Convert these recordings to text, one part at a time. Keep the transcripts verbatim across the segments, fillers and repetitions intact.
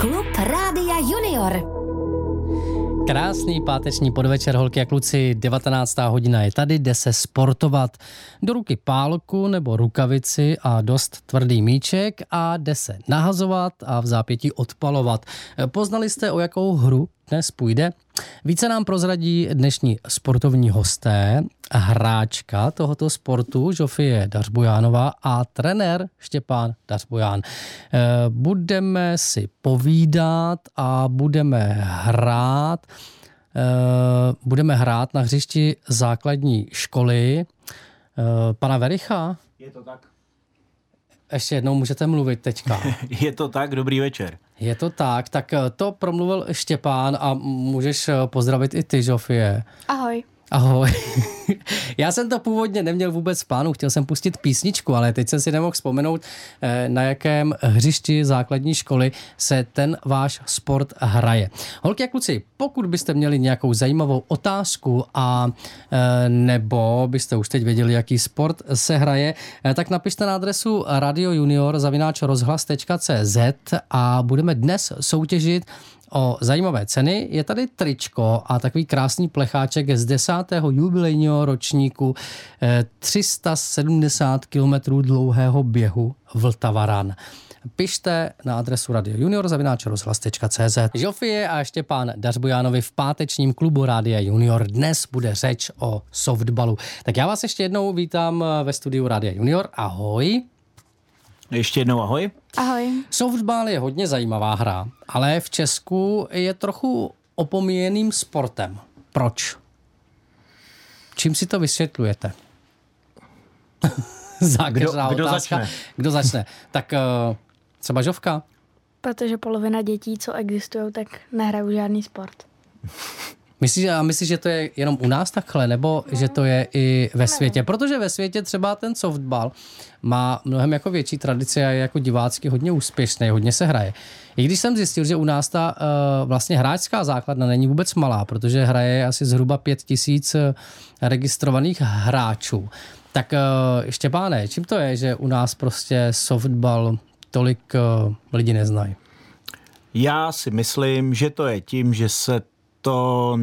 Klub Rádia Junior. Krásný páteční podvečer, holky a kluci, devatenáctá hodina je tady, jde se sportovat. Do ruky pálku nebo rukavici a dost tvrdý míček a jde se nahazovat a v zápětí odpalovat. Poznali jste, o jakou hru dnes půjde? Více nám prozradí dnešní sportovní hosté, hráčka tohoto sportu Žofie Dařbojánová a trenér Štěpán Dařboján. Budeme si povídat a budeme hrát. Budeme hrát na hřišti základní školy pana Vericha. Je to tak. Ještě jednou můžete mluvit teďka. Je to tak, dobrý večer. Je to tak, tak to promluvil Štěpán a můžeš pozdravit i ty, Žofie. Ahoj. Ahoj. Já jsem to původně neměl vůbec v plánu, chtěl jsem pustit písničku, ale teď jsem si nemohl vzpomenout, na jakém hřišti základní školy se ten váš sport hraje. Holky a kluci, pokud byste měli nějakou zajímavou otázku a nebo byste už teď věděli, jaký sport se hraje, tak napište na adresu radiojunior zavináč rozhlas tečka cé zet a budeme dnes soutěžit o zajímavé ceny. Je tady tričko a takový krásný plecháček z desátého jubilejního ročníku tři sta sedmdesát kilometrů dlouhého běhu Vltava Run. Pište na adresu radiojunior zavináč rozhlas tečka cé zet. Žofie a Štěpán Dařbojánovi v pátečním klubu Rádia Junior. Dnes bude řeč o softballu. Tak já vás ještě jednou vítám ve studiu Rádia Junior. Ahoj. Ještě jednou ahoj. Ahoj. Softball je hodně zajímavá hra, ale v Česku je trochu opomíjeným sportem. Proč? Čím si to vysvětlujete? Zákeřná kdo, kdo otázka. začne? Kdo začne? Tak uh, třeba Žovka? Protože polovina dětí, co existují, tak nehrajou žádný sport. Myslíš, a myslíš, že to je jenom u nás takhle, nebo no. že to je i ve světě? Protože ve světě třeba ten softball má mnohem jako větší tradici a je jako divácky hodně úspěšný, hodně se hraje. I když jsem zjistil, že u nás ta uh, vlastně hráčská základna není vůbec malá, protože hraje asi zhruba pět tisíc registrovaných hráčů. Tak uh, Štěpáne, čím to je, že u nás prostě softball tolik uh, lidi neznají? Já si myslím, že to je tím, že se to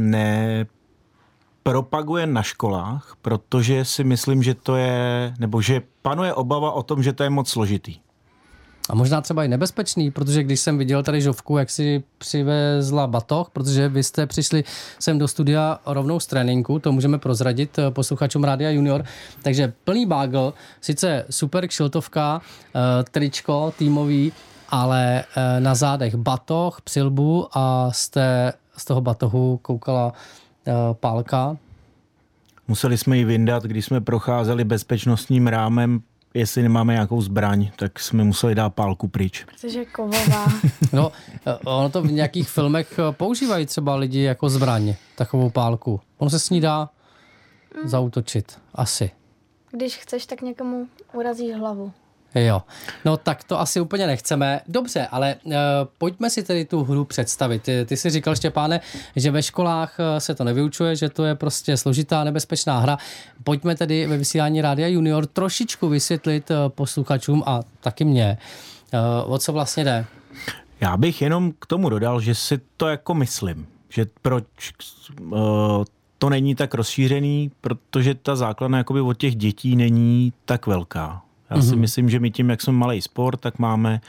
nepropaguje na školách, protože si myslím, že to je, nebo že panuje obava o tom, že to je moc složitý. A možná třeba i nebezpečný, protože když jsem viděl tady Žovku, jak si přivezla batoh, protože vy jste přišli sem do studia rovnou z tréninku, to můžeme prozradit posluchačům Rádia Junior, takže plný bágl, sice super kšiltovka, tričko týmový, ale na zádech batoh, přilbu a jste z toho batohu koukala uh, pálka. Museli jsme ji vyndat, když jsme procházeli bezpečnostním rámem, jestli nemáme nějakou zbraň, tak jsme museli dát pálku pryč. Protože kovová. No, ono to v nějakých filmech používají třeba lidi jako zbraň, takovou pálku. Ono se s ní dá mm. zaútočit, asi. Když chceš, tak někomu urazíš hlavu. Jo, no tak to asi úplně nechceme. Dobře, ale uh, pojďme si tedy tu hru představit. Ty, ty jsi říkal, Štěpáne, že ve školách se to nevyučuje, že to je prostě složitá, nebezpečná hra. Pojďme tedy ve vysílání Rádia Junior trošičku vysvětlit uh, posluchačům a taky mě, uh, o co vlastně jde. Já bych jenom k tomu dodal, že si to jako myslím, že proč uh, to není tak rozšířený, protože ta základna jakoby od těch dětí není tak velká. Já si myslím, že my tím, jak jsme malý sport, tak máme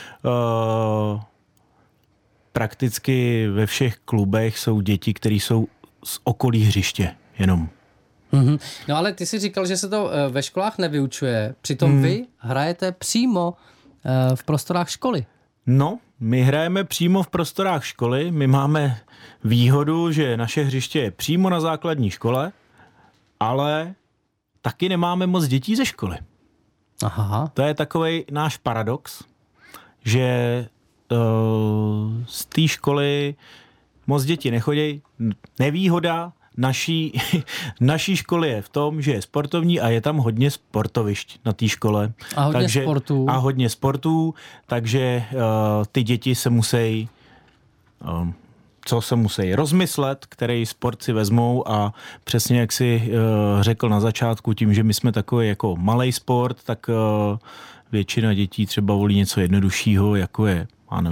uh, prakticky ve všech klubech jsou děti, které jsou z okolí hřiště jenom. Mm-hmm. No ale ty jsi říkal, že se to ve školách nevyučuje. Přitom mm. vy hrajete přímo uh, v prostorách školy. No, my hrajeme přímo v prostorách školy. My máme výhodu, že naše hřiště je přímo na základní škole, ale taky nemáme moc dětí ze školy. Aha. To je takovej náš paradox, že uh, z té školy moc děti nechodí. Nevýhoda naší, naší školy je v tom, že je sportovní a je tam hodně sportovišť na té škole. A hodně takže, sportů. A hodně sportů, takže uh, ty děti se musí... Um, co se musí rozmyslet, který sport si vezmou a přesně jak si uh, řekl na začátku, tím, že my jsme takový jako malej sport, tak uh, většina dětí třeba volí něco jednoduššího, jako je, já nevím,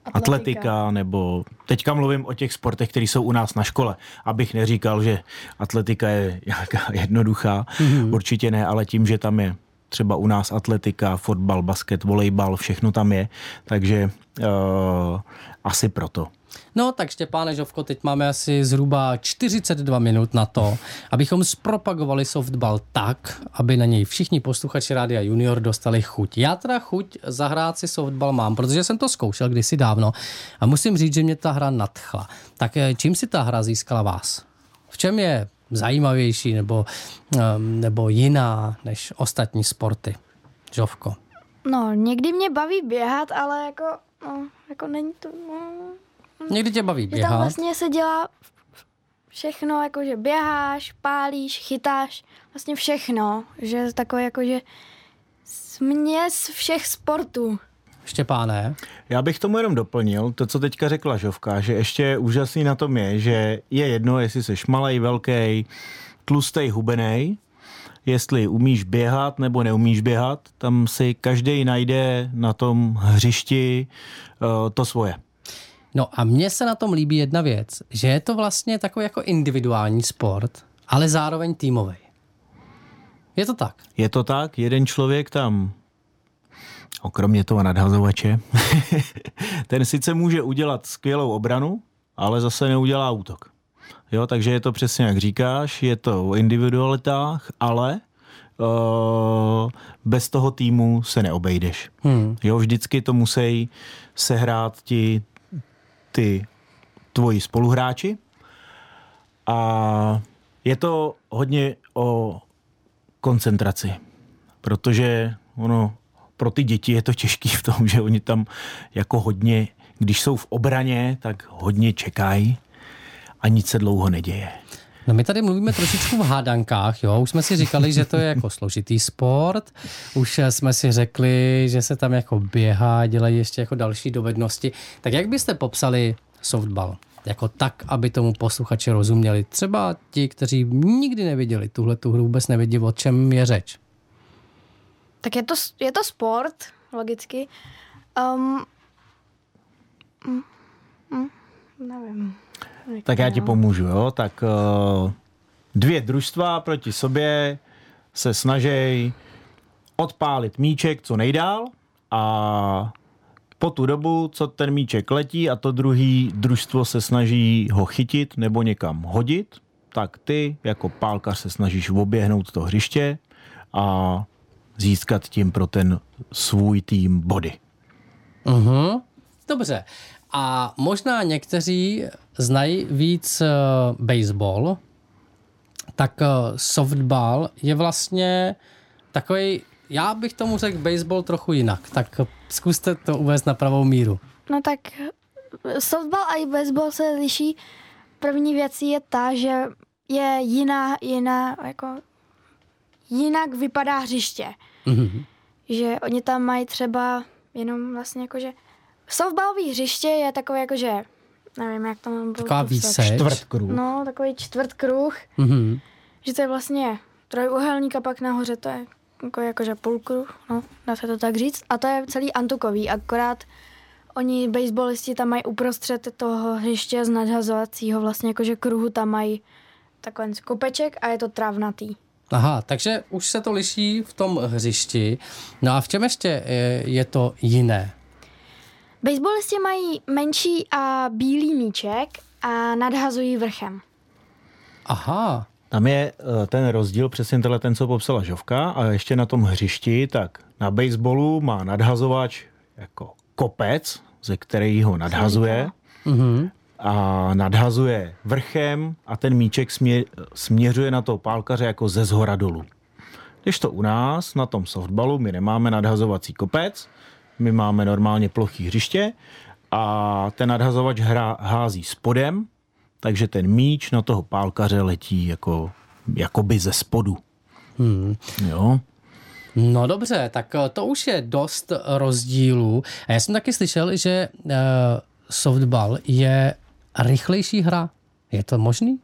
Atletika. atletika, nebo teďka mluvím o těch sportech, které jsou u nás na škole. Abych neříkal, že atletika je nějaká jednoduchá, mm-hmm. určitě ne, ale tím, že tam je třeba u nás atletika, fotbal, basket, volejbal, všechno tam je, takže uh, asi proto. No tak Štěpáne Žovko, teď máme asi zhruba čtyřicet dva minut na to, abychom zpropagovali softball tak, aby na něj všichni posluchači Rádia Junior dostali chuť. Já teda chuť zahrát si softball mám, protože jsem to zkoušel kdysi dávno a musím říct, že mě ta hra nadchla. Tak čím si ta hra získala vás? V čem je zajímavější nebo, nebo jiná než ostatní sporty? Žovko. No, někdy mě baví běhat, ale jako, no, jako není to... No, někdy tě baví běhat. Tam vlastně se dělá všechno, jakože běháš, pálíš, chytáš, vlastně všechno. Že takové jakože směs všech sportů. Štěpáne? Já bych tomu jenom doplnil to, co teďka řekla Žovka, že ještě úžasný na tom je, že je jedno, jestli jsi malej, velký, tlustej, hubenej, jestli umíš běhat nebo neumíš běhat, tam si každej najde na tom hřišti uh, to svoje. No a mně se na tom líbí jedna věc, že je to vlastně takový jako individuální sport, ale zároveň týmový. Je to tak? Je to tak, jeden člověk tam, okromě toho nadhazovače, ten sice může udělat skvělou obranu, ale zase neudělá útok. Jo, takže je to přesně jak říkáš, je to o individualitách, ale uh, bez toho týmu se neobejdeš. Hmm. Jo, vždycky to musí sehrát ti ty tvoji spoluhráči a je to hodně o koncentraci, protože ono pro ty děti je to těžký v tom, že oni tam jako hodně, když jsou v obraně, tak hodně čekají a nic se dlouho neděje. No my tady mluvíme trošičku v hádankách, jo. Už jsme si říkali, že to je jako složitý sport. Už jsme si řekli, že se tam jako běhá, dělají ještě jako další dovednosti. Tak jak byste popsali softball? Jako tak, aby tomu posluchači rozuměli. Třeba ti, kteří nikdy neviděli tuhle tu hru, vůbec nevědí, o čem je řeč. Tak je to, je to sport, logicky. Um, mm, mm, nevím. Tak já ti pomůžu, jo. Tak uh, dvě družstva proti sobě se snaží odpálit míček co nejdál a po tu dobu, co ten míček letí a to druhý družstvo se snaží ho chytit nebo někam hodit, tak ty jako pálkař se snažíš oběhnout to hřiště a získat tím pro ten svůj tým body. Uh-huh. Dobře. A možná někteří znají víc uh, baseball, tak uh, softball je vlastně takový, já bych tomu řekl baseball trochu jinak. Tak zkuste to uvést na pravou míru. No tak softball a i baseball se liší. První věc je ta, že je jiná, jiná, jako jinak vypadá hřiště. Mm-hmm. Že oni tam mají třeba jenom vlastně jakože softballový hřiště je takové jakože, nevím, jak to mám taková výseč. Čtvrtkruh. No, takový čtvrtkruh. Mm-hmm. Že to je vlastně trojuhelník a pak nahoře to je jako, jakože půlkruh, no, dá se to tak říct. A to je celý antukový, akorát oni baseballisti tam mají uprostřed toho hřiště z nadhazovacího vlastně jakože kruhu tam mají takový kopeček a je to trávnatý. Aha, takže už se to liší v tom hřišti. No a v čem ještě je, je to jiné? Baseballisti mají menší a bílý míček a nadhazují vrchem. Aha. Tam je ten rozdíl přesně tenhle ten, co popsala Žovka a ještě na tom hřišti, tak na baseballu má nadhazovač jako kopec, ze kterého nadhazuje mm-hmm. a nadhazuje vrchem a ten míček smě, směřuje na toho pálkaře jako ze zhora dolů. Když to u nás na tom softballu my nemáme nadhazovací kopec, my máme normálně plochý hřiště a ten nadhazovač hra, hází spodem, takže ten míč na toho pálkaře letí jako, jakoby ze spodu. Hmm. Jo. No dobře, tak to už je dost rozdílů. A já jsem taky slyšel, že uh, softball je rychlejší hra. Je to možný?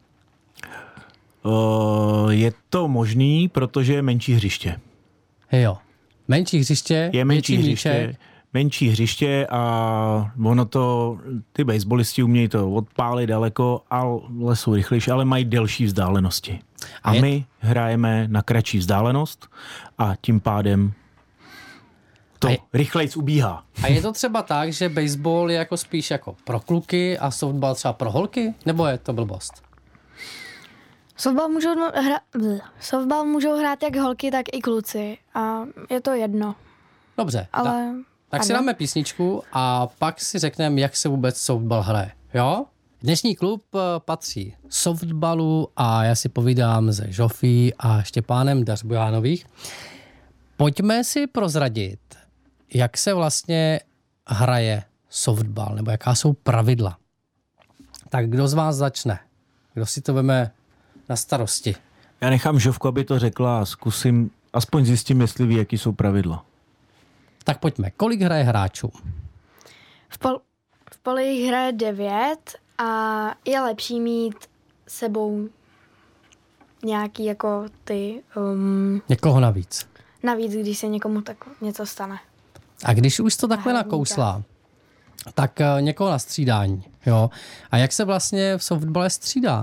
Uh, je to možný, protože je menší hřiště. Jo. Menší hřiště, je menší hřiště, míček. menší hřiště a ono to, ty baseballisti umějí to odpálit daleko, ale jsou rychlejší, ale mají delší vzdálenosti. A, a je... my hrajeme na kratší vzdálenost a tím pádem to je... rychlejc ubíhá. A je to třeba tak, že baseball je jako spíš jako pro kluky a softball třeba pro holky? Nebo je to blbost? Softball můžou, hra... softball můžou hrát jak holky, tak i kluci. A je to jedno. Dobře. Ale... Tak, tak si dáme písničku a pak si řekneme, jak se vůbec softball hraje. Jo? Dnešní klub patří softballu a já si povídám se Žofí a Štěpánem Dařbujánových. Pojďme si prozradit, jak se vlastně hraje softball, nebo jaká jsou pravidla. Tak kdo z vás začne? Kdo si to veme na starosti? Já nechám Žovku, aby to řekla a zkusím, aspoň zjistím, jestli ví, jaký jsou pravidla. Tak pojďme. Kolik hraje hráčů? V, pol, v poli jich hraje devět a je lepší mít sebou nějaký jako ty... Um, Někoho navíc. Navíc, když se někomu tak něco stane. A když už to takhle nakouslá, tak uh, někoho na střídání. Jo? A jak se vlastně v softballe střídá?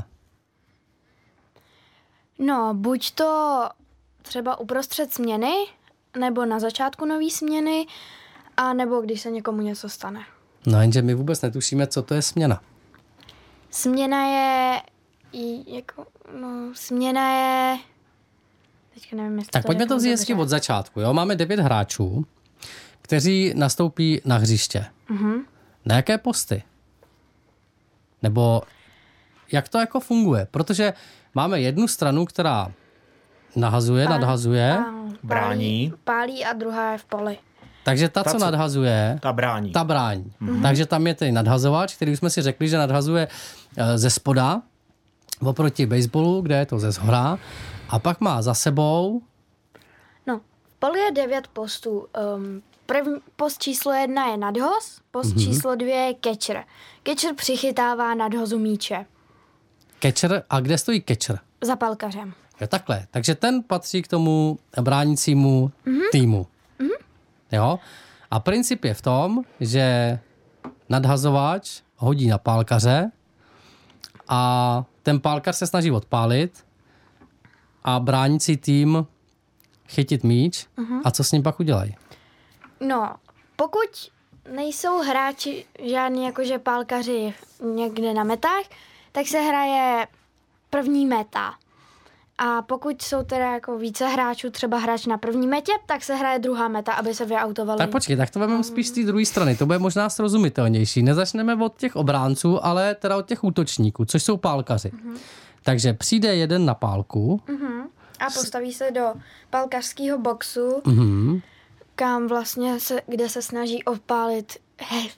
No, buď to třeba uprostřed směny, nebo na začátku nový směny, a nebo když se někomu něco stane. No jenže my vůbec netušíme, co to je směna. Směna je... Jako, no, směna je... Teďka nevím, jestli tak to pojďme to vzít od začátku. Jo? Máme devět hráčů, kteří nastoupí na hřiště. Uh-huh. Na jaké posty? Nebo jak to jako funguje? Protože máme jednu stranu, která nahazuje, Pál, nadhazuje. Pál, brání. Pálí a druhá je v poli. Takže ta, ta co co nadhazuje, ta brání. Ta brání. Mm-hmm. Takže tam je ten nadhazovač, který jsme si řekli, že nadhazuje ze spoda, oproti baseballu, kde je to ze zhora. A pak má za sebou... No, v poli je devět postů. Um, první, post číslo jedna je nadhoz, post mm-hmm. číslo dvě je catcher. Catcher přichytává nadhozu míče. Catcher, a kde stojí catcher? Za palkařem. Jo, takhle. Takže ten patří k tomu bránícímu mm-hmm. týmu. Mm-hmm. Jo? A princip je v tom, že nadhazovač hodí na pálkaře a ten pálkař se snaží odpálit a bránící tým chytit míč. Uh-huh. A co s ním pak udělají? No, pokud nejsou hráči žádní jakože pálkaři někde na metách, tak se hraje první meta. A pokud jsou teda jako více hráčů, třeba hráč na první metě, tak se hraje druhá meta, aby se vyautovali. Tak počkej, tak to vezmeme spíš z té druhé strany. To bude možná srozumitelnější. Nezačneme od těch obránců, ale teda od těch útočníků, což jsou pálkaři. Uh-huh. Takže přijde jeden na pálku. Uh-huh. A postaví se do pálkařského boxu, uh-huh. kam vlastně se, kde se snaží odpálit he,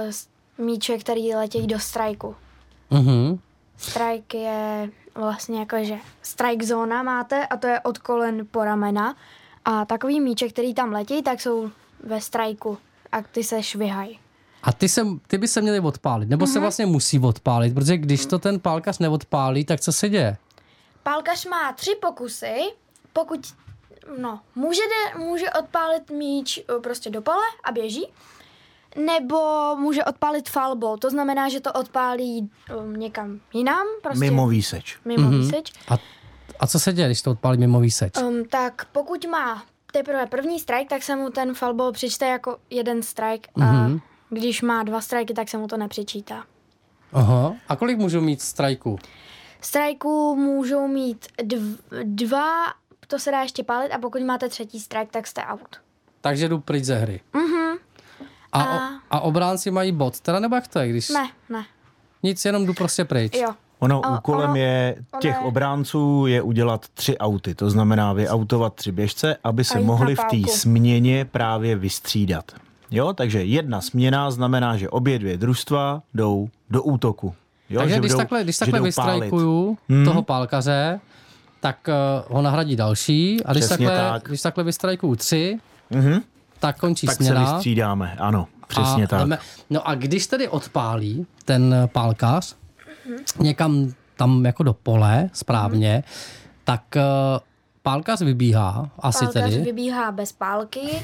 uh, míče, který letějí do strajku. Uh-huh. Strike je vlastně jakože strike zóna máte a to je od kolen po ramena. A takový míče, který tam letí, tak jsou ve strajku a ty se švihají. A ty, se, ty by se měli odpálit, nebo uh-huh. se vlastně musí odpálit, protože když to ten pálkař neodpálí, tak co se děje? Pálkař má tři pokusy, pokud no, může, de, může odpálit míč prostě do pole a běží, nebo může odpálit foul ball, to znamená, že to odpálí um, někam jinam. Prostě mimo výseč. Mimo mm-hmm. výseč. A, a co se děje, když to odpálí mimo výseč? Um, tak pokud má teprve první strike, tak se mu ten foul ball přičte jako jeden strike a mm-hmm. když má dva strajky, tak se mu to nepřičítá. Aha. A kolik můžou mít strajků? Strajků můžou mít dv, dva, to se dá ještě pálit a pokud máte třetí strike, tak jste out. Takže jdu pryč ze hry. Mhm. A, a... a obránci mají bod, teda nebo jak to je? Když... Ne, ne. Nic, jenom jdu prostě pryč. Jo. Ono a, úkolem ono, je těch ono je... obránců je udělat tři auty, to znamená vyautovat tři běžce, aby se mohli v té směně právě vystřídat. Jo, takže jedna směna znamená, že obě dvě družstva jdou do útoku. Jo, takže když jdou, takhle, když takhle vystrajkuju hmm. toho pálkaře, tak uh, ho nahradí další a když takhle, tak. když takhle vystrajkuju tři, mm-hmm. tak končí tak směna. Tak se vystřídáme, ano, přesně a tak. Jdeme, no a když tedy odpálí ten pálkař mm-hmm. někam tam jako do pole správně, mm-hmm. tak uh, pálkař vybíhá asi pálkař tedy. vybíhá bez pálky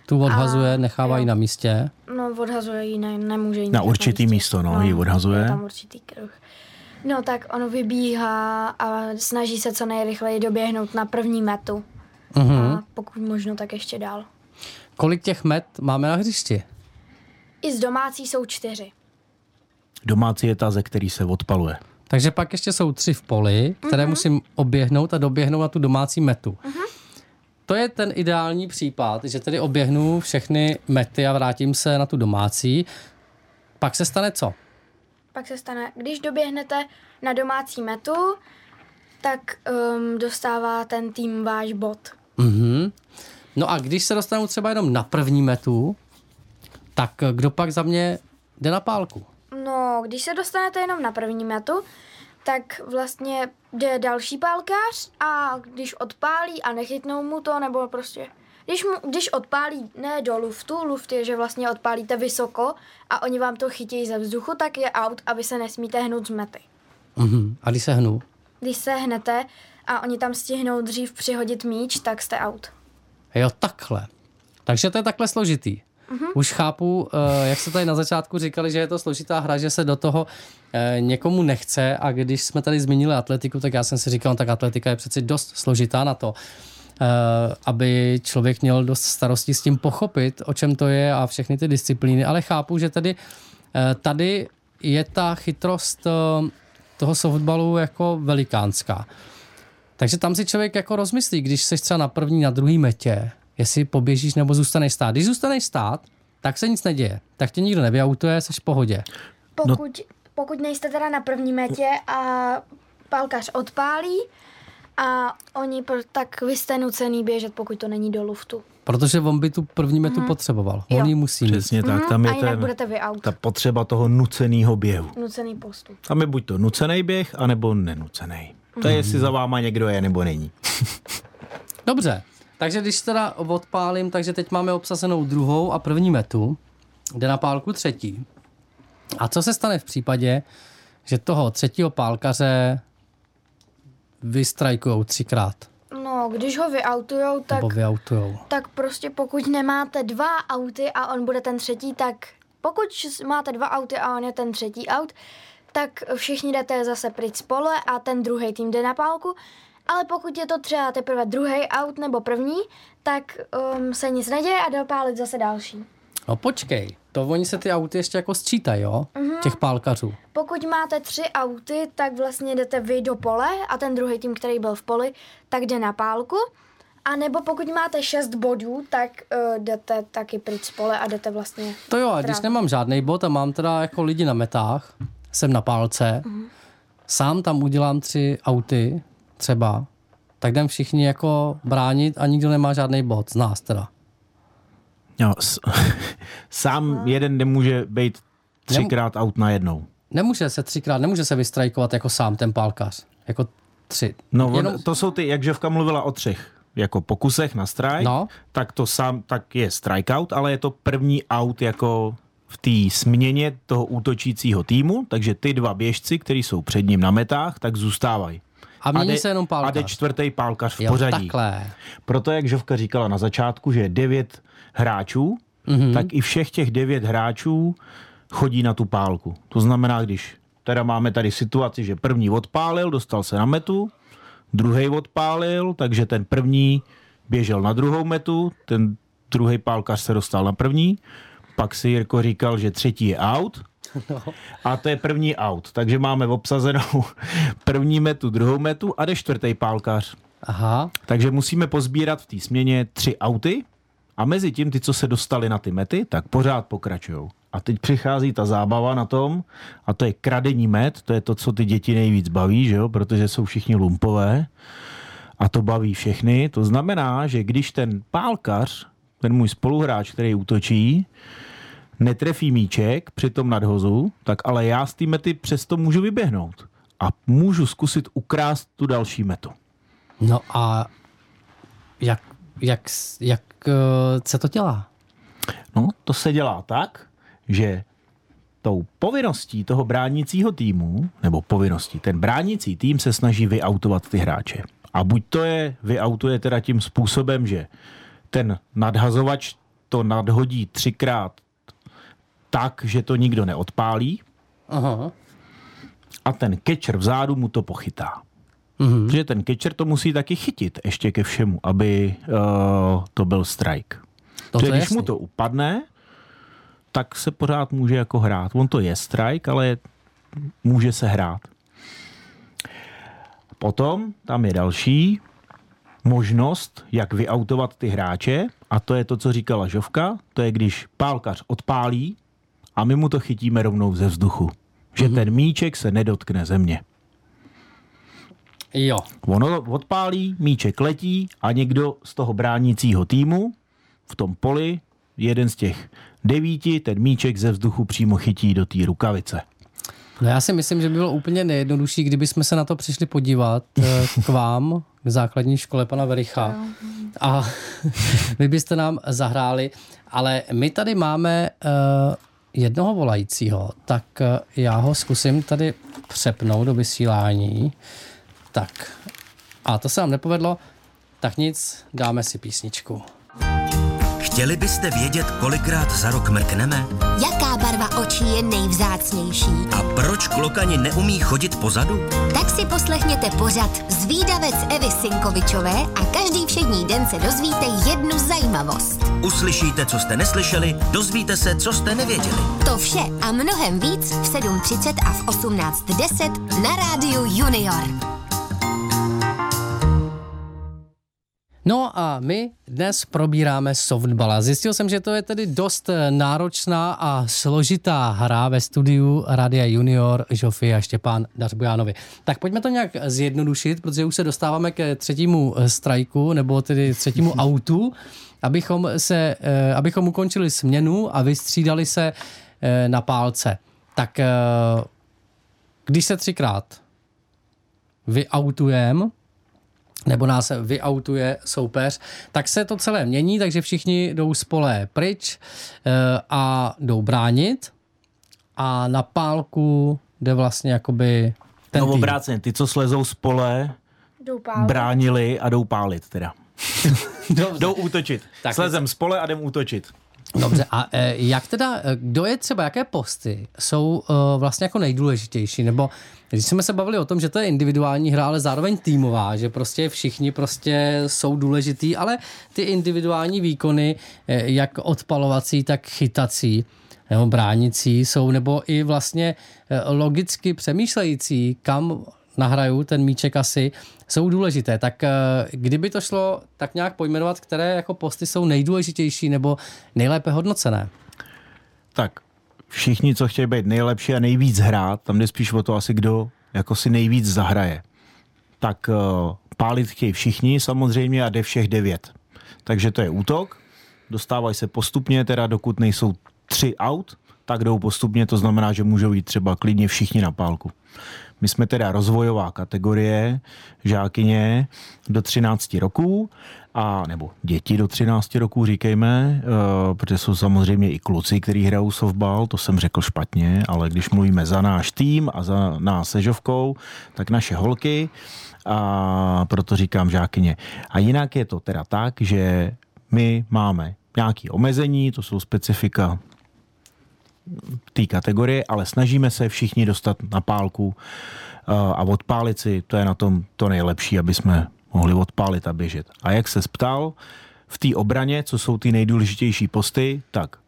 Tu odhazuje, A, nechává ji na místě. No, odhazuje ji, ne, nemůže ji Na určitý na místo, no, ji odhazuje. Je tam určitý kruh. No, tak on vybíhá a snaží se co nejrychleji doběhnout na první metu. Mm-hmm. A pokud možno, tak ještě dál. Kolik těch met máme na hřišti? I z domácí jsou čtyři. Domácí je ta, ze který se odpaluje. Takže pak ještě jsou tři v poli, které mm-hmm. musím oběhnout a doběhnout na tu domácí metu. Mm-hmm. To je ten ideální případ, že tedy oběhnu všechny mety a vrátím se na tu domácí. Pak se stane co? Pak se stane, když doběhnete na domácí metu, tak um, dostává ten tým váš bod. Mm-hmm. No a když se dostanu třeba jenom na první metu, tak kdo pak za mě jde na pálku? No, když se dostanete jenom na první metu, tak vlastně jde další pálkař a když odpálí a nechytnou mu to, nebo prostě... Když, mu, když odpálí ne do luftu, luft je, že vlastně odpálíte vysoko a oni vám to chytějí ze vzduchu, tak je out a vy se nesmíte hnout z mety. Mm-hmm. A když se hnu? Když se hnete a oni tam stihnou dřív přihodit míč, tak jste out. Jo, takhle. Takže to je takhle složitý. Mm-hmm. Už chápu, jak se tady na začátku říkali, že je to složitá hra, že se do toho někomu nechce a když jsme tady zmínili atletiku, tak já jsem si říkal, tak atletika je přeci dost složitá na to, aby člověk měl dost starostí s tím pochopit, o čem to je a všechny ty disciplíny, ale chápu, že tady, tady je ta chytrost toho softballu jako velikánská. Takže tam si člověk jako rozmyslí, když jsi třeba na první, na druhý metě, jestli poběžíš nebo zůstaneš stát. Když zůstaneš stát, tak se nic neděje. Tak tě nikdo nevyautuje, jsi v pohodě. Pokud, pokud nejste teda na první metě a pálkař odpálí a oni, tak vy jste nucený běžet, pokud to není do luftu. Protože on by tu první metu hmm. potřeboval. On ji musí Přesně mít. tak, tam je ten, ta potřeba toho nuceného běhu. Nucený postup. Tam je buď to nucený běh, anebo nenucený. To je, hmm. jestli za váma někdo je, nebo není. Dobře. Takže když teda odpálím, takže teď máme obsazenou druhou a první metu, jde na pálku třetí. A co se stane v případě, že toho třetího pálkaře vystrajkujou třikrát? No, když ho vyautujou, tak, vyautujou. tak prostě pokud nemáte dva auty a on bude ten třetí, tak pokud máte dva auty a on je ten třetí aut, tak všichni jdete zase pryč z pole a ten druhý tým jde na pálku. Ale pokud je to třeba teprve druhý aut nebo první, tak um, se nic neděje a jde pálit zase další. No počkej, to oni se ty auty ještě jako sčítají, jo? Mm-hmm. Těch pálkařů. Pokud máte tři auty, tak vlastně jdete vy do pole a ten druhý tým, který byl v poli, tak jde na pálku. A nebo pokud máte šest bodů, tak uh, jdete taky pryč z pole a jdete vlastně... To jo, a když nemám žádný bod a mám teda jako lidi na metách, jsem na pálce, mm-hmm. sám tam udělám tři auty, třeba, tak jdem všichni jako bránit a nikdo nemá žádný bod z nás teda. Jo, s- sám no. jeden nemůže být třikrát Nem- aut na jednou. Nemůže se třikrát, nemůže se vystrajkovat jako sám ten pálkař. Jako tři. No Jenom... to jsou ty, jak Žovka mluvila o třech jako pokusech na strike, no. tak to sám, tak je strikeout, ale je to první out jako v té směně toho útočícího týmu, takže ty dva běžci, kteří jsou před ním na metách, tak zůstávají. A mění a de, se jenom pálkař. A jde čtvrtý pálkař v jo, pořadí. Takhle. Proto, jak Žovka říkala na začátku, že je devět hráčů, mm-hmm. tak i všech těch devět hráčů chodí na tu pálku. To znamená, když teda máme tady situaci, že první odpálil, dostal se na metu, druhý odpálil, takže ten první běžel na druhou metu, ten druhý pálkař se dostal na první, pak si Jirko říkal, že třetí je out, no. A to je první out. Takže máme obsazenou první metu, druhou metu a jde čtvrtý pálkař. Aha. Takže musíme pozbírat v té směně tři auty a mezi tím ty, co se dostali na ty mety, tak pořád pokračujou. A teď přichází ta zábava na tom a to je kradení met, to je to, co ty děti nejvíc baví, že jo? Protože jsou všichni lumpové a to baví všechny. To znamená, že když ten pálkař, ten můj spoluhráč, který útočí, netrefí míček při tom nadhozu, tak ale já z té mety přesto můžu vyběhnout a můžu zkusit ukrást tu další metu. No a jak, jak, jak uh, se to dělá? No, to se dělá tak, že tou povinností toho bránícího týmu, nebo povinností, ten bránící tým se snaží vyautovat ty hráče. A buď to je, vyautuje teda tím způsobem, že ten nadhazovač to nadhodí třikrát tak, že to nikdo neodpálí. Aha. A ten catcher vzadu mu to pochytá. Mhm. Protože ten catcher to musí taky chytit ještě ke všemu, aby uh, to byl strike. To Protože to je když mu jasný. to upadne, tak se pořád může jako hrát. On to je strike, ale může se hrát. Potom tam je další možnost, jak vyautovat ty hráče, a to je to, co říkala Žovka, to je, když pálkař odpálí a my mu to chytíme rovnou ze vzduchu. Že mm-hmm. ten míček se nedotkne země. Jo. Ono odpálí, míček letí a někdo z toho bránícího týmu v tom poli, jeden z těch devíti, ten míček ze vzduchu přímo chytí do té rukavice. No já si myslím, že by bylo úplně nejjednodušší, kdyby jsme se na to přišli podívat k vám, k základní škole pana Vericha. A vy byste nám zahráli. Ale my tady máme uh, jednoho volajícího, tak uh, já ho zkusím tady přepnout do vysílání. Tak. A to se nám nepovedlo. Tak nic, dáme si písničku. Chtěli byste vědět, kolikrát za rok mrkneme? Jaká barva očí je nejvzácnější? A proč klokani neumí chodit pozadu? Tak si poslechněte pořad Zvídavec Evy Sinkovičové a každý všední den se dozvíte jednu zajímavost. Uslyšíte, co jste neslyšeli, dozvíte se, co jste nevěděli. To vše a mnohem víc v sedm třicet a v osmnáct deset na rádiu Junior. No a my dnes probíráme softball. Zjistil jsem, že to je tedy dost náročná a složitá hra ve studiu Rádia Junior, Žofy a Štěpán Dařbujánovi. Tak pojďme to nějak zjednodušit, protože už se dostáváme ke třetímu strajku, nebo tedy třetímu autu, abychom, se, abychom ukončili směnu a vystřídali se na pálce. Tak když se třikrát vyautujeme, nebo nás vyautuje soupeř, tak se to celé mění, takže všichni jdou z pole pryč a jdou bránit a na pálku jde vlastně jakoby ten No tým. obráceně, ty, co slezou z pole, bránili a jdou pálit teda. Jdou útočit. Tak Slezem z pole a jdem útočit. Dobře, a e, jak teda, kdo je třeba, jaké posty jsou e, vlastně jako nejdůležitější, nebo když jsme se bavili o tom, že to je individuální hra, ale zároveň týmová, že prostě všichni prostě jsou důležitý, ale ty individuální výkony, e, jak odpalovací, tak chytací, nebo bránicí jsou, nebo i vlastně e, logicky přemýšlející, kam nahrajou ten míček asi, jsou důležité. Tak kdyby to šlo tak nějak pojmenovat, které jako posty jsou nejdůležitější nebo nejlépe hodnocené? Tak všichni, co chtějí být nejlepší a nejvíc hrát, tam jde spíš o to asi, kdo jako si nejvíc zahraje. Tak uh, pálit chtějí všichni samozřejmě a jde všech devět. Takže to je útok, dostávají se postupně, teda dokud nejsou tři out, tak jdou postupně, to znamená, že můžou jít třeba klidně všichni na pálku. My jsme teda rozvojová kategorie, žákyně do třinácti roků, a, nebo děti do třinácti roků, říkejme, uh, protože jsou samozřejmě i kluci, kteří hrajou softball, to jsem řekl špatně, ale když mluvíme za náš tým a za nás se Žovkou, tak naše holky, a proto říkám žákyně. A jinak je to teda tak, že my máme nějaké omezení, to jsou specifika té kategorie, ale snažíme se všichni dostat na pálku a odpálit si, to je na tom to nejlepší, aby jsme mohli odpálit a běžet. A jak se ptal, v té obraně, co jsou ty nejdůležitější posty, tak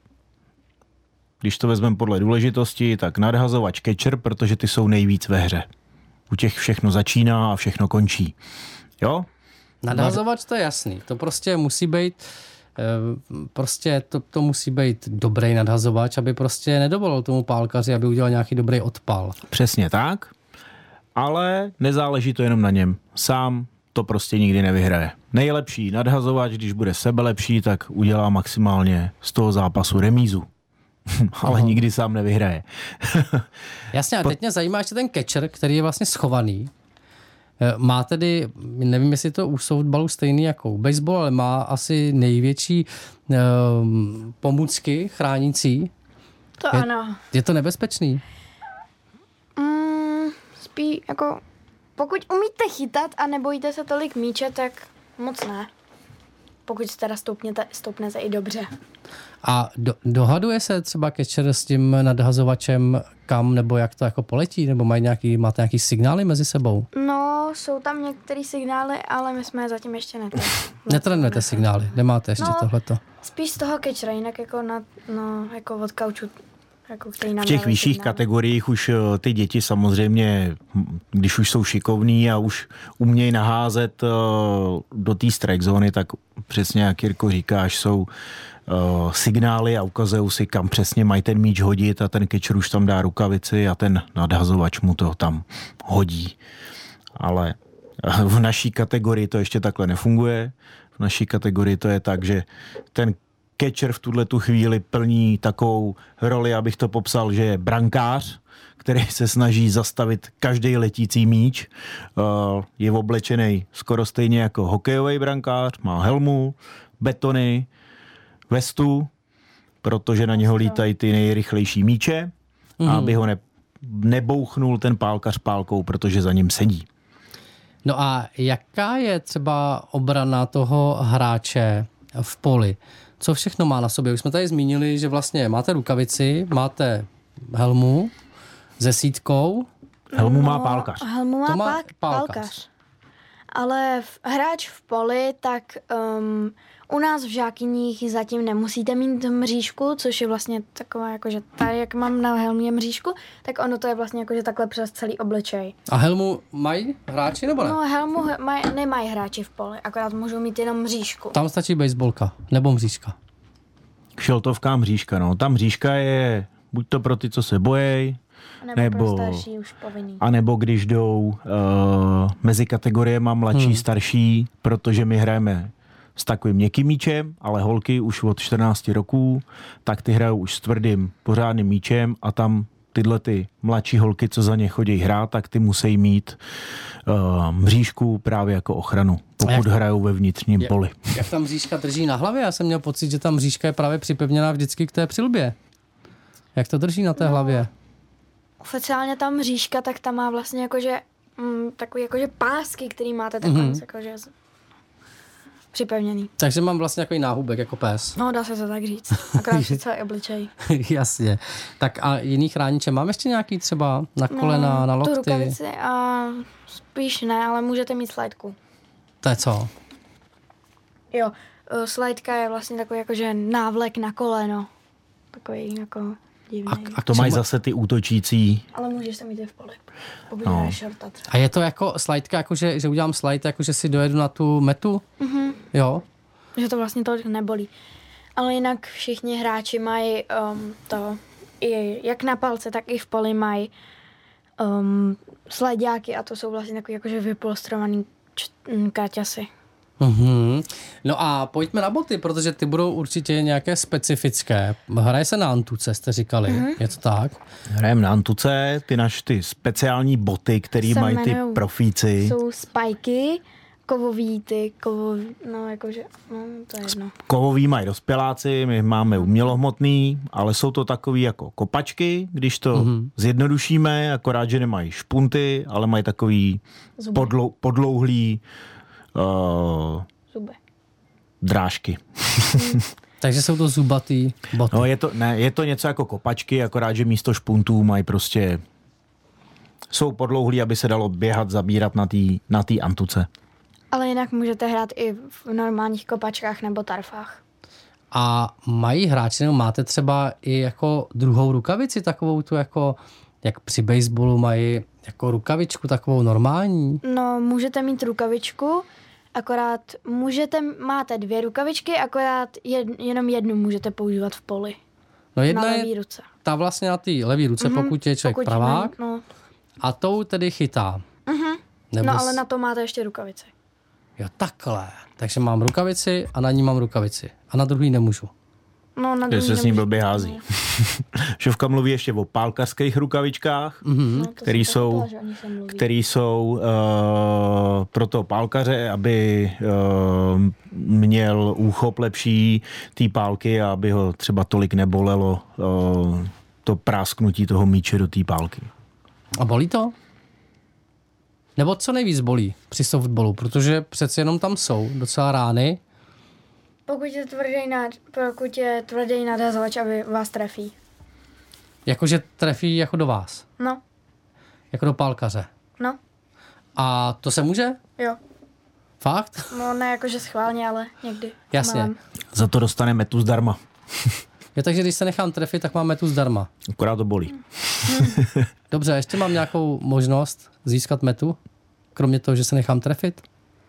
když to vezmeme podle důležitosti, tak nadhazovač, catcher, protože ty jsou nejvíc ve hře. U těch všechno začíná a všechno končí. Jo? Nadhazovač, to je jasný. To prostě musí být prostě to, to musí být dobrý nadhazovač, aby prostě nedovolil tomu pálkaři, aby udělal nějaký dobrý odpal. Přesně tak, ale nezáleží to jenom na něm. Sám to prostě nikdy nevyhraje. Nejlepší nadhazovač, když bude sebelepší, tak udělá maximálně z toho zápasu remízu. Ale nikdy sám nevyhraje. Jasně, a teď mě zajímá ještě ten catcher, který je vlastně schovaný. Má tedy, nevím, jestli to u softballu stejný jako u baseball, ale má asi největší um, pomůcky chránící. To je, ano. Je to nebezpečný? Mm, spí, jako, pokud umíte chytat a nebojíte se tolik míče, tak moc ne. pokud teda stoupněte, stoupnete i dobře. A do, dohaduje se třeba catcher s tím nadhazovačem kam nebo jak to jako poletí? Nebo mají nějaký, máte nějaký signály mezi sebou? No, jsou tam některé signály, ale my jsme je zatím ještě netrénovali. Netrénujete signály, nemáte ještě no, tohleto? Spíš z toho catchera, jinak jako, na, no, jako od kauču. Jako v těch vyšších signál. kategoriích už ty děti samozřejmě, když už jsou šikovní a už umějí naházet do té strike zóny, tak přesně jak Jirko říkáš, jsou uh, signály a ukazují si, kam přesně mají ten míč hodit a ten catcher už tam dá rukavici a ten nadhazovač mu to tam hodí. Ale v naší kategorii to ještě takhle nefunguje. V naší kategorii to je tak, že ten catcher v tuhletu chvíli plní takovou roli, abych to popsal, že je brankář, který se snaží zastavit každý letící míč. Je oblečený skoro stejně jako hokejový brankář, má helmu, betony, vestu, protože na něho lítají ty nejrychlejší míče, mm. aby ho ne, nebouchnul ten pálkař pálkou, protože za ním sedí. No a jaká je třeba obrana toho hráče v poli? Co všechno má na sobě? Už jsme tady zmínili, že vlastně máte rukavici, máte helmu se sítkou. Helmu má pálkař. Helmu má, to má pálkař. pálkař. Ale v, hráč v poli, tak um, u nás v žákyních zatím nemusíte mít mřížku, což je vlastně taková, jakože tady, jak mám na helmě mřížku, tak ono to je vlastně jakože takhle přes celý obličej. A helmu mají hráči nebo ne? No helmu maj, nemají hráči v poli, akorát můžou mít jenom mřížku. Tam stačí baseballka nebo mřížka. Kšeltovká mřížka, no. Ta mřížka je buď to pro ty, co se bojejí, nebo, nebo pro starší už povinný. A nebo když jdou uh, mezi kategoriemi mladší, hmm. starší, protože my hrajeme s takovým měkkým míčem, ale holky už od čtrnácti roků, tak ty hrajou už s tvrdým, pořádným míčem a tam tyhle ty mladší holky, co za ně chodí hrát, tak ty musí mít uh, mřížku právě jako ochranu, pokud jak, hrajou ve vnitřním jak, poli. Jak ta mřížka drží na hlavě? Já jsem měl pocit, že ta mřížka je právě připevněná vždycky k té přilbě. Jak to drží na té no, hlavě? Oficiálně ta mřížka, tak ta má vlastně jakože mm, takový jakože pásky, který máte takhle mm-hmm. jakože připevněný. Takže mám vlastně takový náhubek jako pes. No, dá se to tak říct. Akorát si celý obličej. Jasně. Tak a jiný chrániče mám ještě nějaký třeba na kolena, no, na lokty? Tu rukavici a spíš ne, ale můžete mít slajďku. To je co? Jo, slajďka je vlastně takový jakože návlek na koleno. Takový jako divný. A, a to mají zase ty útočící. Ale můžeš tam jít v poli, pokud no. je shorta třeba. A je to jako slajďka, jako že, že udělám slide, jako že si dojedu na tu metu? Mhm. Jo. Že to vlastně tolik nebolí. Ale jinak všichni hráči mají um, to, i, jak na palce, tak i v poli mají um, slajďáky a to jsou vlastně takový jakože vypolstrovaný č- kraťasy. Uhum. No a pojďme na boty, protože ty budou určitě nějaké specifické. Hraje se na antuce, jste říkali, uhum. Je to tak? Hrajeme na antuce, ty naš ty speciální boty, které mají ty profíci. Jsou spajky, kovový ty, kovový, no jakože, no to je jedno. Kovový mají dospěláci, my máme umělohmotný, ale jsou to takový jako kopačky, když to uhum. zjednodušíme, akorát, že nemají špunty, ale mají takový podlou, podlouhlý Uh, Zuby. Drážky. Takže jsou to zubatý boty. No je to, ne, je to něco jako kopačky, akorát, že místo špuntů mají prostě jsou podlouhlí, aby se dalo běhat, zabírat na té na té antuce. Ale jinak můžete hrát i v normálních kopačkách nebo tarfách. A mají hráči, nebo máte třeba i jako druhou rukavici, takovou tu jako, jak při baseballu mají jako rukavičku takovou normální? No, můžete mít rukavičku, akorát můžete, máte dvě rukavičky, akorát jed, jenom jednu můžete používat v poli. No jedna na levý je ruce. Ta vlastně na té levý ruce, mm-hmm, pokud je člověk pokud pravák. Ne, no. A tou tedy chytá. Mm-hmm. Nebo no ale na to máte ještě rukavici. Jo, takhle. Takže mám rukavici a na ní mám rukavici. A na druhý nemůžu. No, na že se s ním blbě hází. Šovka mluví ještě o pálkařských rukavičkách, mm-hmm. no, který jsou, který jsou uh, pro toho pálkaře, aby uh, měl úchop lepší té pálky a aby ho třeba tolik nebolelo uh, to prásknutí toho míče do té pálky. A bolí to? Nebo co nejvíc bolí při softballu? Protože přeci jenom tam jsou docela rány. Pokud je tvrdý, nad, pokud je tvrdý nadhazovač, aby vás trefí. Jakože trefí jako do vás? No. Jako do pálkaře? No. A to se může? Jo. Fakt? No ne jakože schválně, ale někdy. Jasně. Mám. Za to dostane metu zdarma. Je takže když se nechám trefit, tak mám metu zdarma. Akorát to bolí. Dobře, ještě mám nějakou možnost získat metu? Kromě toho, že se nechám trefit?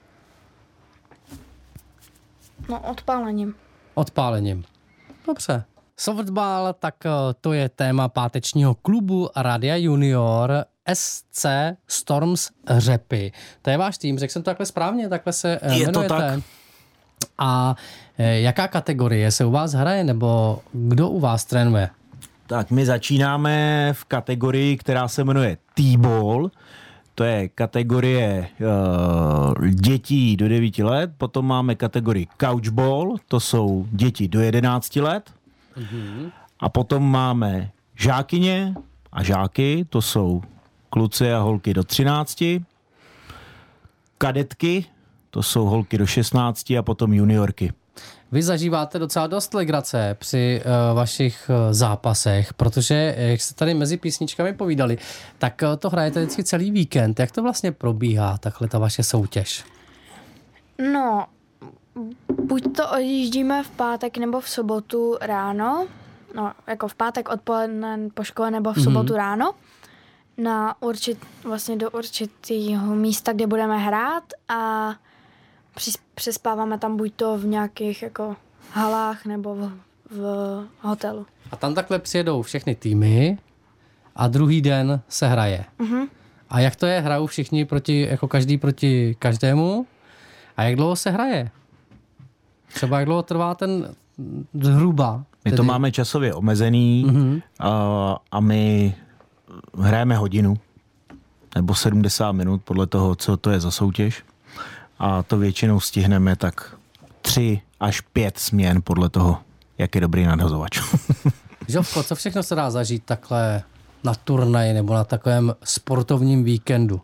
No odpálením. Odpálením. Dobře. Softball, tak to je téma pátečního klubu Radia Junior S C Storms Řepy. To je váš tým, řekl jsem to takhle správně, takhle se je jmenujete. To tak. A jaká kategorie se u vás hraje, nebo kdo u vás trénuje? Tak my začínáme v kategorii, která se jmenuje T-ball. To je kategorie uh, dětí do devíti let. Potom máme kategorii couchball, to jsou děti do jedenácti let. Mm-hmm. A potom máme žákyně a žáky, to jsou kluci a holky do třinácti. Kadetky, to jsou holky do šestnácti a potom juniorky. Vy zažíváte docela dost legrace při uh, vašich uh, zápasech, protože, jak jste tady mezi písničkami povídali, tak uh, to hrajete vždycky celý víkend. Jak to vlastně probíhá, takhle ta vaše soutěž? No, buď to odjíždíme v pátek nebo v sobotu ráno, no jako v pátek odpoledne po škole nebo v sobotu mm-hmm. ráno, na určit, vlastně do určitého místa, kde budeme hrát a přespáváme tam buď to v nějakých jako halách nebo v, v hotelu. A tam takhle přijedou všechny týmy a druhý den se hraje. Uh-huh. A jak to je? Hrajou všichni proti, jako každý proti každému? A jak dlouho se hraje? Třeba jak dlouho trvá ten zhruba? My to máme časově omezený uh-huh. a, a my hrajeme hodinu nebo sedmdesát minut podle toho, co to je za soutěž. A to většinou stihneme tak tři až pět směn podle toho, jak je dobrý nadhazovač. Žovko, co všechno se dá zažít takhle na turnaji nebo na takovém sportovním víkendu?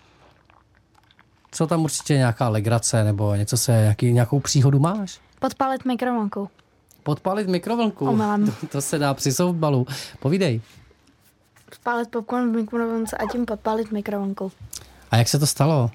Co tam určitě nějaká legrace nebo něco se, nějaký, nějakou příhodu máš? Podpálit mikrovlnku. Podpálit mikrovlnku? Omylem. To, to se dá při softballu. Povídej. Spálit popcorn v mikrovlnce a tím podpálit mikrovlnku. A jak se to stalo?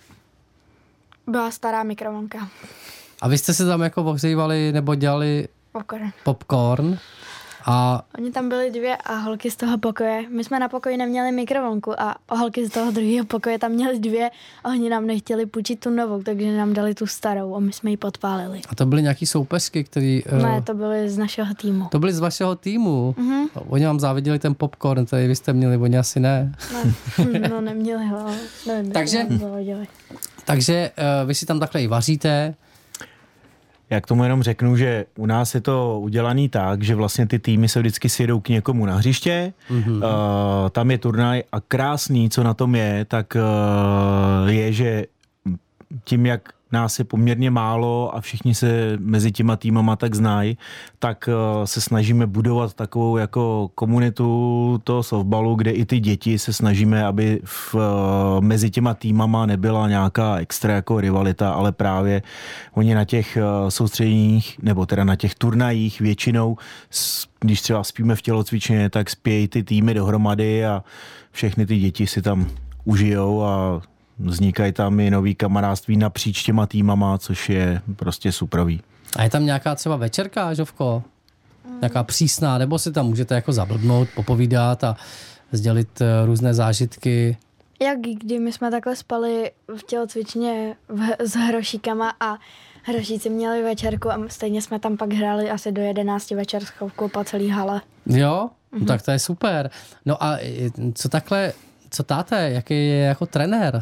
Byla stará mikrovlnka. A vy jste se tam jako ohřívali nebo dělali Popcorn. popcorn a... Oni tam byli dvě a holky z toho pokoje. My jsme na pokoji neměli mikrovlnku a holky z toho druhého pokoje tam měli dvě a oni nám nechtěli půjčit tu novou, takže nám dali tu starou a my jsme ji podpálili. A to byly nějaký soupeřky, který... Ne, to byly z našeho týmu. To byly z vašeho týmu? Mhm. Oni vám záviděli ten popcorn, který vy jste měli, oni asi ne. Ne, no neměli ho, ale nevím, takže, záviděli. takže uh, vy si tam takhle i vaříte. Já k tomu jenom řeknu, že u nás je to udělaný tak, že vlastně ty týmy se vždycky sjedou k někomu na hřiště, mm-hmm. uh, tam je turnaj a krásný, co na tom je, tak uh, je, že tím, jak nás je poměrně málo a všichni se mezi těma týmama tak znají, tak uh, se snažíme budovat takovou jako komunitu toho softballu, kde i ty děti se snažíme, aby v, uh, mezi těma týmama nebyla nějaká extra jako rivalita, ale právě oni na těch uh, soustředěních, nebo teda na těch turnajích většinou, když třeba spíme v tělocvičně, tak spějí ty týmy dohromady a všechny ty děti si tam užijou a vznikají tam i nový kamarádství napříč těma týmama, což je prostě superový. A je tam nějaká třeba večerka, Žovko? Nějaká přísná, nebo si tam můžete jako zablbnout, popovídat a sdělit různé zážitky? Jak kdy my jsme takhle spali v tělocvičně v, s hrošíkama a hrošíci měli večerku a stejně jsme tam pak hráli asi do jedenácti večer s chovkou po celý hale. Jo? No, tak to je super. No a co takhle, co táte, jaký je jako trenér?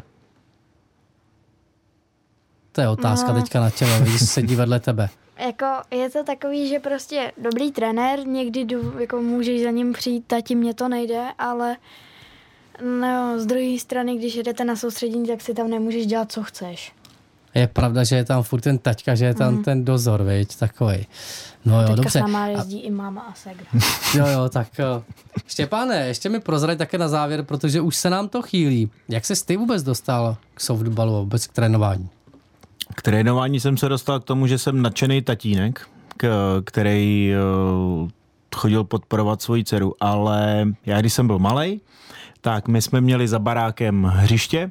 To je otázka no. teďka na tělo, když sedí vedle tebe. Jako je to takový, že prostě dobrý trenér, někdy jdu, jako můžeš za ním přijít, tati, mě to nejde, ale no, z druhé strany, když jdete na soustředění, tak si tam nemůžeš dělat, co chceš. Je pravda, že je tam furt ten taťka, že je tam mm. ten dozor, viď, takovej. No jo, teďka dobře. Teďka sama jezdí a... i máma a segra. Jo, jo, tak Štěpáne, ještě mi prozrať také na závěr, protože už se nám to chýlí. Jak ses ty vůbec dostal k softballu, vůbec k trénování? K trénování jsem se dostal k tomu, že jsem nadšený tatínek, k, který uh, chodil podporovat svoji dceru, ale já když jsem byl malej, tak my jsme měli za barákem hřiště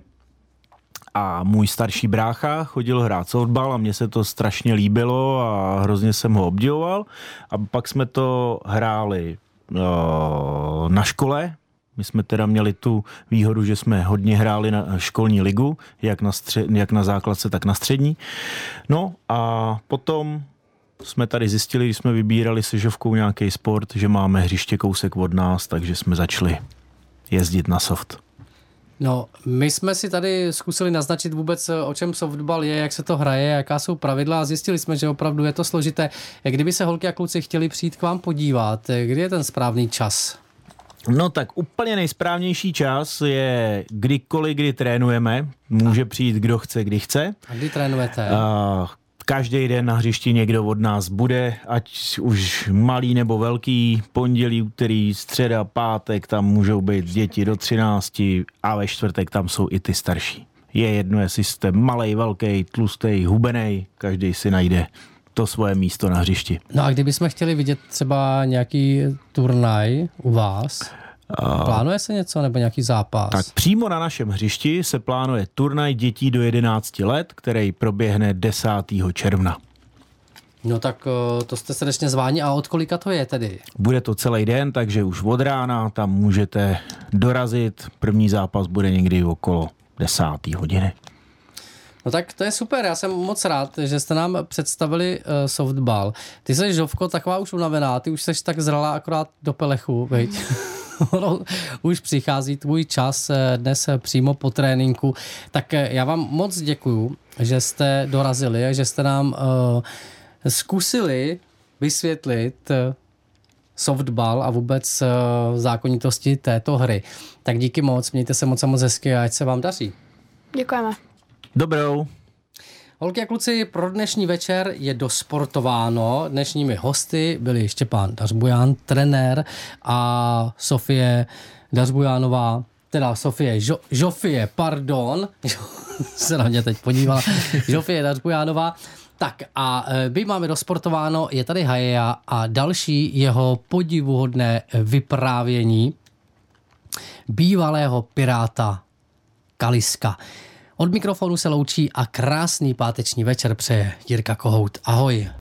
a můj starší brácha chodil hrát softball a mně se to strašně líbilo a hrozně jsem ho obdivoval. A pak jsme to hráli uh, na škole. My jsme teda měli tu výhodu, že jsme hodně hráli na školní ligu, jak na, střed, jak na základce, tak na střední. No a potom jsme tady zjistili, když jsme vybírali se Žovkou nějaký sport, že máme hřiště kousek od nás, takže jsme začali jezdit na soft. No, my jsme si tady zkusili naznačit vůbec, o čem softball je, jak se to hraje, jaká jsou pravidla a zjistili jsme, že opravdu je to složité. Kdyby se holky a kluci chtěli přijít k vám podívat, kdy je ten správný čas? No tak úplně nejsprávnější čas je kdykoliv, kdy trénujeme. Může přijít kdo chce, kdy chce. A kdy trénujete? Uh, každý den na hřišti někdo od nás bude, ať už malý nebo velký, pondělí, úterý, středa, pátek, tam můžou být děti do třinácti a ve čtvrtek tam jsou i ty starší. Je jedno, jestli jste malej, velký, tlustý, hubenej, každý si najde to svoje místo na hřišti. No a kdybychom chtěli vidět třeba nějaký turnaj u vás, plánuje se něco nebo nějaký zápas? Tak přímo na našem hřišti se plánuje turnaj dětí do jedenácti let, který proběhne desátého června. No tak to jste srdečně zváni. A od kolika to je tedy? Bude to celý den, takže už od rána tam můžete dorazit. První zápas bude někdy okolo desáté hodiny. No tak to je super, já jsem moc rád, že jste nám představili uh, softball. Ty jsi, Žovko, taková už unavená, ty už jsi tak zralá akorát do pelechu, veď? Už přichází tvůj čas dnes přímo po tréninku. Tak já vám moc děkuju, že jste dorazili a že jste nám uh, zkusili vysvětlit uh, softball a vůbec uh, zákonitosti této hry. Tak díky moc, mějte se moc a moc hezky a ať se vám daří. Děkujeme. Dobrou. Holky a kluci, pro dnešní večer je dosportováno. Dnešními hosty byli Štěpán Dařbujan, trenér, a Sofie Dařbujánová, teda Sofie jo, Žofie, pardon, se na mě teď podívala, Žofie Dařbujánová. Tak a my máme dosportováno, je tady Hajeja a další jeho podivuhodné vyprávění bývalého piráta Kaliska. Od mikrofonu se loučí a krásný páteční večer přeje Jirka Kohout. Ahoj.